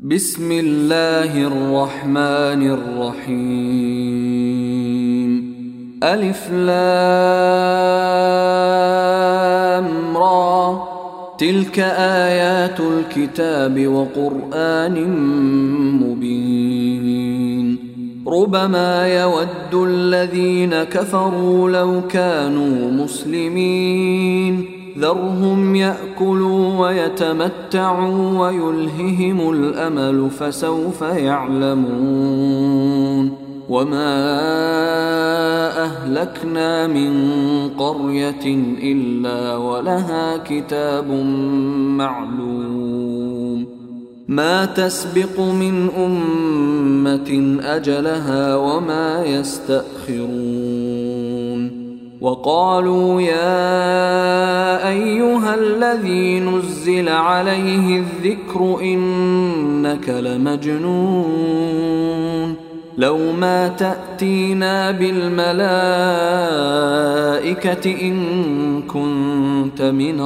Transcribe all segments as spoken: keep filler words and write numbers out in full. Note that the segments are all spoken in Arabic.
بسم الله الرحمن الرحيم. ألف لام را، تلك آيات الكتاب وقرآن مبين. ربما يود الذين كفروا لو كانوا مسلمين، ذرهم يأكلوا ويتمتعوا ويلههم الأمل فسوف يعلمون. وما أهلكنا من قرية إلا ولها كتاب معلوم، ما تسبق من أمة أجلها وما يستأخرون. وقالوا يا أيها الذي نزل عليه الذكر إنك لمجنون، لو ما تأتينا بالملائكة إن كنت من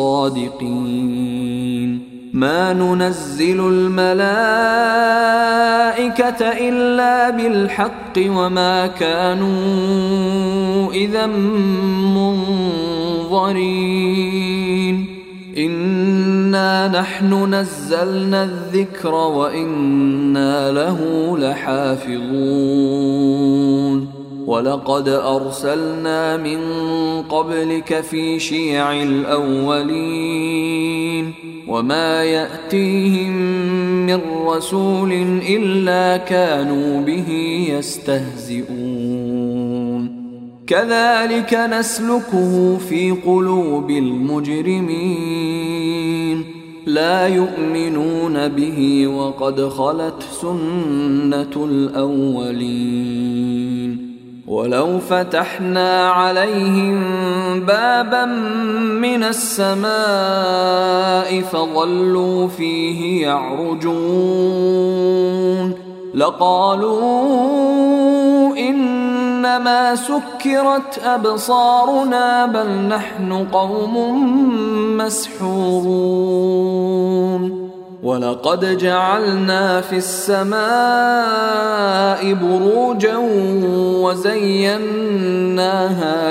الصادقين. ما ننزل الملائكة إلا بالحق وما كانوا إذا منظرين. إنا نحن نزلنا الذكر وإنا له لحافظون. ولقد أرسلنا من قبلك في شيع الأولين، وما يأتيهم من رسول إلا كانوا به يستهزئون. كذلك نسلكه في قلوب المجرمين، لا يؤمنون به وقد خلت سنة الأولين. ولو فتحنا عليهم بابا من السماء فظلوا فيه يعرجون لقالوا إنما سكرت أبصارنا بل نحن قوم مسحورون. ولقد جعلنا في السماء بروجا وزيناها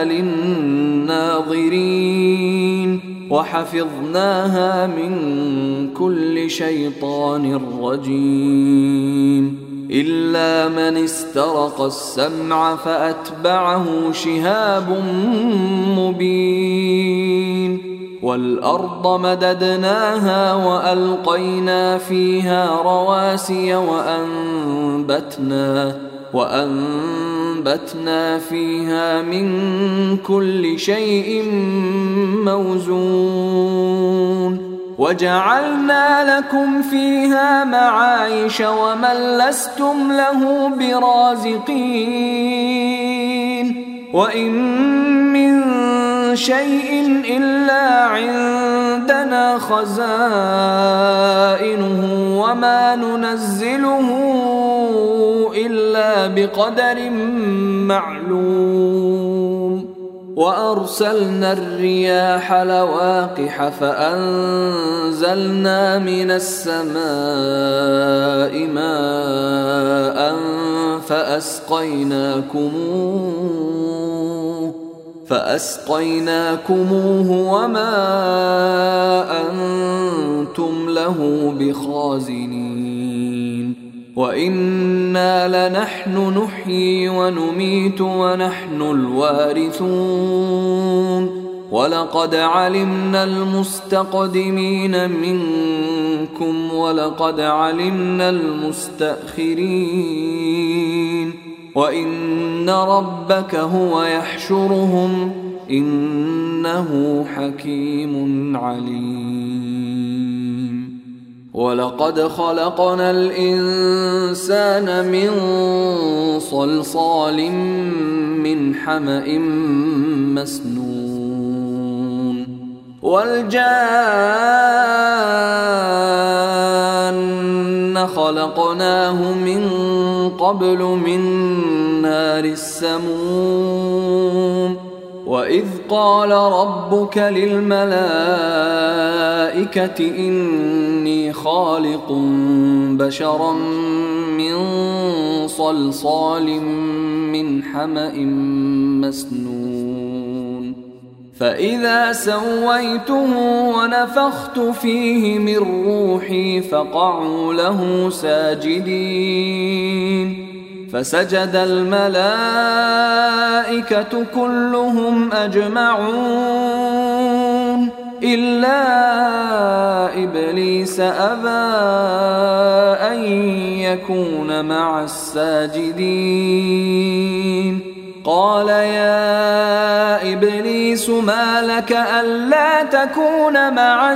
للناظرين وحفظناها من كل شيطان رجيم، إلا من استرق السمع فأتبعه شهاب مبين. والأرض مددناها وألقينا فيها رواسي وأنبتنا, وأنبتنا فيها من كل شيء موزون. وجعلنا لكم فيها معايش ومن لستم له برازقين. وإن من شيء إلا عندنا خزائنه وما ننزله إلا بقدر معلوم. وأرسلنا الرياح لواقح فأنزلنا من السماء ماء فأسقيناكموه فأسقيناكموه وما أنتم له بخازنين. وإنا لنحن نحيي ونميت ونحن الوارثون. ولقد علمنا المستقدمين منكم ولقد علمنا المستأخرين. وإن ربك هو يحشرهم إنه حكيم عليم. ولقد خلقنا الإنسان من صلصال من حمأ مسنون. والجان خلقناه من قبل من نار السموم. وإذ قال ربك للملائكة إني إني خالق بشرا من صلصال من حمأ مسنون فإذا سويته ونفخت فيه من روحي فقعوا له ساجدين فسجد الملائكة كلهم أجمعون إلا إبليس أبى أن يكون مع الساجدين قال يا إبليس ما لك ألا تكون مع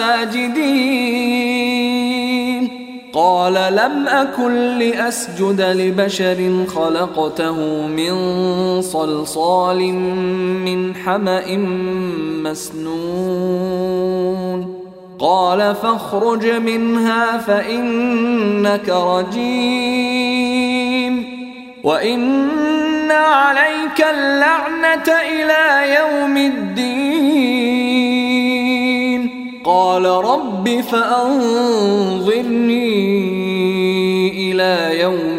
الساجدين قال لم أكن لأسجد لبشر خلقته من صلصال من حمأ مسنون قال فاخرج منها فإنك رجيم وإن عليك اللعنة إلى يوم الدين قال رب فأنظرني إلى يوم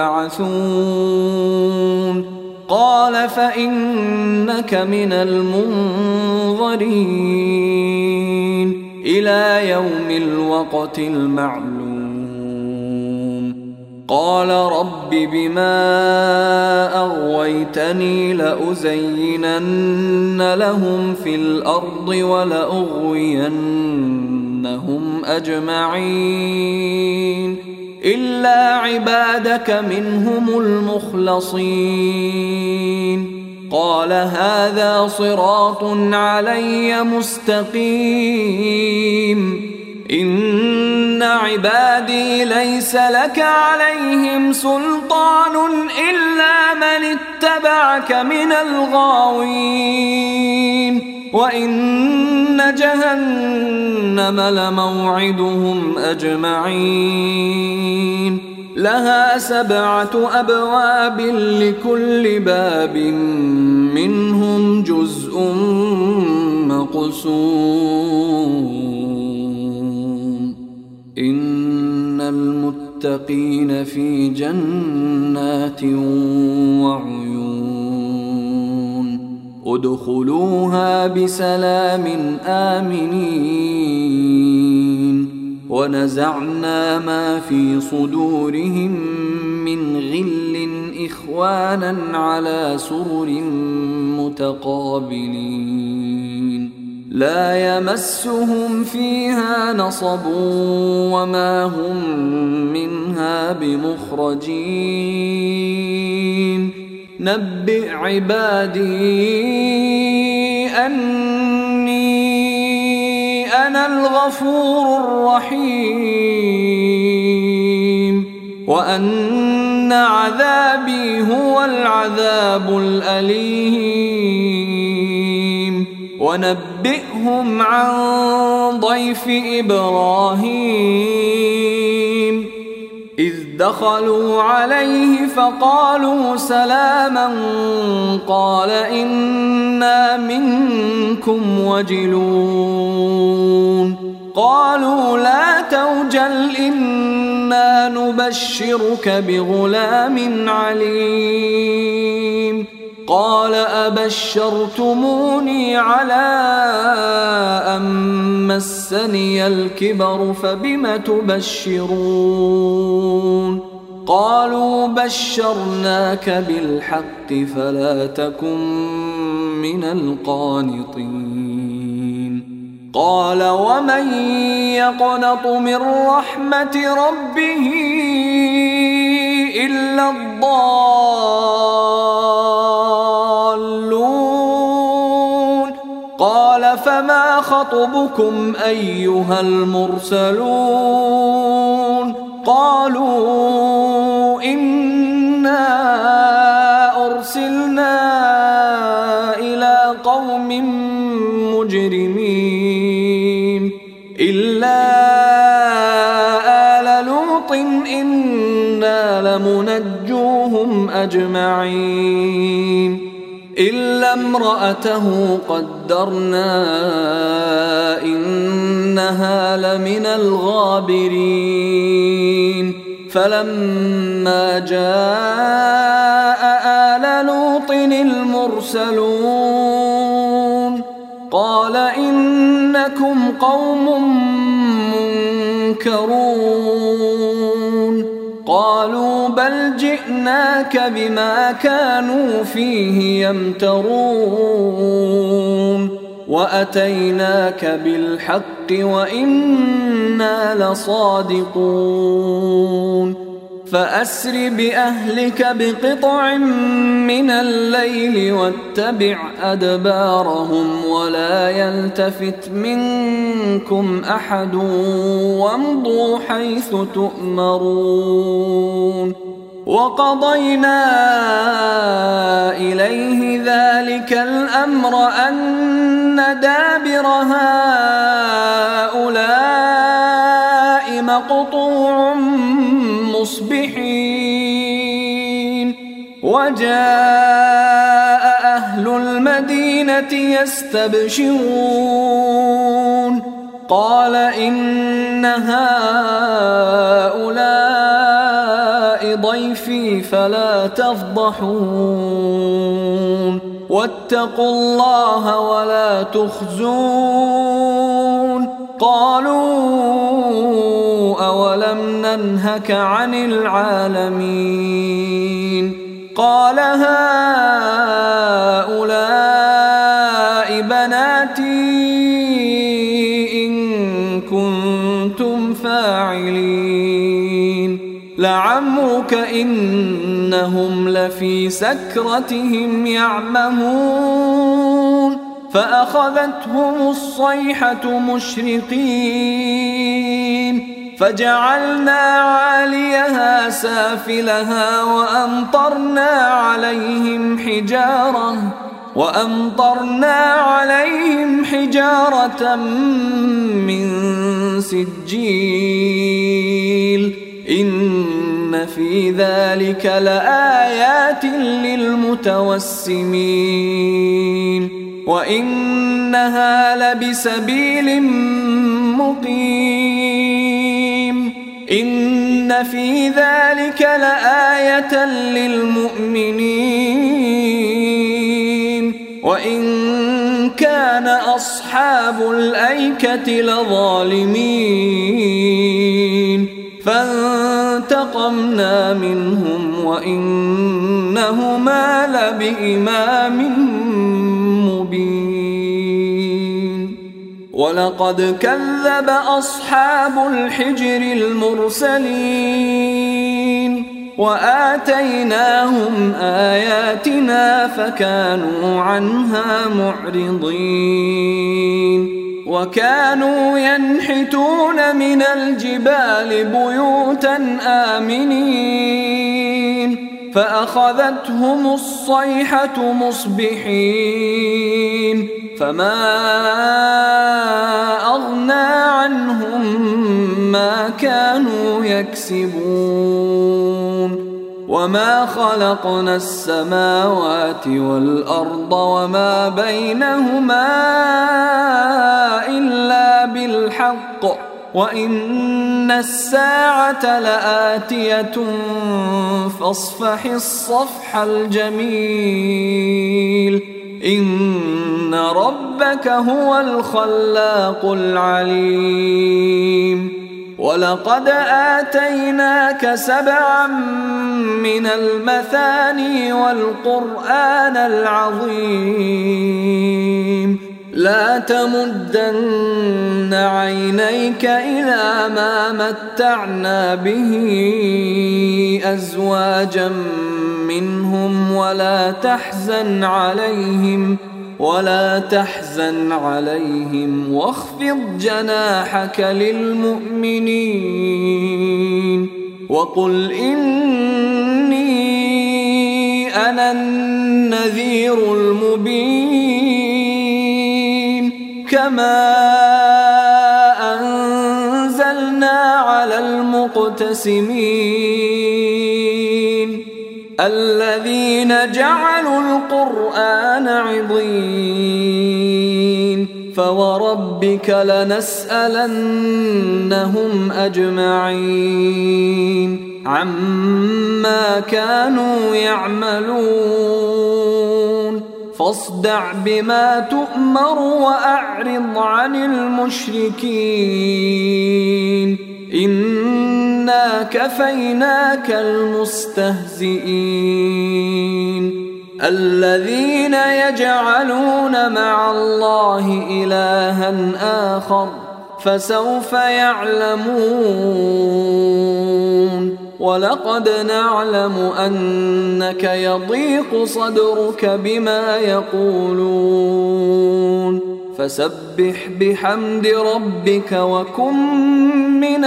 يبعثون قال فإنك من المنظرين إلى يوم الوقت المعلوم قال رب بما أغويتني لأزينن لهم في الأرض ولأغوينهم أجمعين إلا عبادك منهم المخلصين قال هذا صراط علي مستقيم إن عبادي ليس لك عليهم سلطان إلا من اتبعك من الغاوين وإن جهنم لموعدهم أجمعين لها سبعة أبواب لكل باب منهم جزء مقسوم إن المتقين في جنات وعيون ادخلوها بسلام آمنين ونزعنا ما في صدورهم من غل إخوانا على سرر متقابلين لا يمسهم فيها نصب وما هم منها بمخرجين نبئ عبادي أني أنا الغفور الرحيم وأن عذابي هو العذاب الأليم ونبئهم عن ضيف إبراهيم إذ دخلوا عليه فقالوا سلاما قال إنا منكم وجلون قالوا لا توجل إنا نبشرك بغلام عليم قال أبشرتموني على أن مسني الكبر فبم تبشرون قالوا بشرناك بالحق فلا تكن من القانطين قال ومن يقنط من رحمة ربه إلا الضالون قال فما خطبكم أيها المرسلون قالوا إنا أرسلنا إلى قوم مجرمين إلا آل لوط إنا لمنجوهم أجمعين إلا امرأته قدرنا إنها لمن الغابرين فلما جاء آل لوط المرسلون قال إنكم قوم منكرون قالوا بل جئناك بما كانوا فيه يمترون وأتيناك بالحق وإنا لصادقون فأسر بأهلك بقطع من الليل واتبع أدبارهم ولا يلتفت منكم أحد وامضوا حيث تؤمرون وقضينا إليه ذلك الأمر أن دابر هؤلاء مقطوع مصبحين وجاء أهل المدينة يستبشرون قال إن هؤلاء ضيفي فلا تفضحون واتقوا الله ولا تخزون قالوا أولم ننهك عن العالمين قال هؤلاء بناتي إن كنتم فاعلين لعمرك إنهم لفي سكرتهم يعمهون فأخذتهم الصيحة مشرقين فجعلنا عاليها سافلها وأمطرنا عليهم حجارة وأمطرنا عليهم حجارة من سجيل إن في ذلك لآيات للمتوسمين وإنها لبسبيل مقيم إن في ذلك لآية للمؤمنين وإن كان أصحاب الأيكة لظالمين فانتقمنا منهم وإنهما لبإمام مبين ولقد كذب أصحاب الحجر المرسلين وآتيناهم آياتنا فكانوا عنها معرضين وكانوا ينحتون من الجبال بيوتا آمنين فأخذتهم الصيحة مصبحين فما أغنى عنهم ما كانوا يكسبون وما خلقنا السماوات والأرض وما بينهما إلا بالحق وإن الساعة لآتية فاصفح الصفح الجميل إن ربك هو الخلاق العليم ولقد آتيناك سبعا من المثاني والقرآن العظيم لا تمدن عينيك إلى ما متعنا به أزواجا منهم ولا تحزن عليهم ولا تحزن عليهم واخفض جناحك للمؤمنين وقل إني أنا النذير المبين كما أنزلنا على المقتسمين الذين جعلوا القرآن عضين فوربك لنسألنهم أجمعين عما كانوا يعملون فاصدع بما تؤمر وأعرض عن المشركين إنا كفيناك المستهزئين الذين يجعلون مع الله إلها آخر فسوف يعلمون ولقد نعلم أنك يضيق صدرك بما يقولون فسبح بحمد ربك وكن من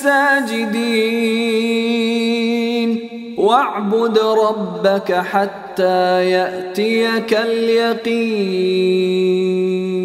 الساجدين واعبد ربك حتى يأتيك اليقين.